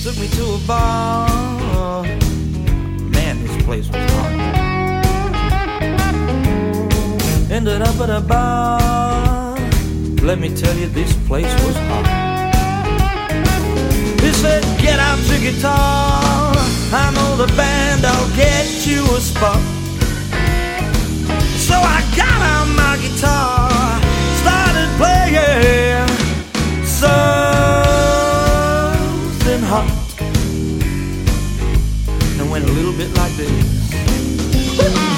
Took me to a bar. Man, this place was hot. Ended up at a bar. Let me tell you, this place was hot. He said, get out your guitar. I know the band, I'll get you a spot. So I got out my guitar, started playing something hot, and went a little bit like this.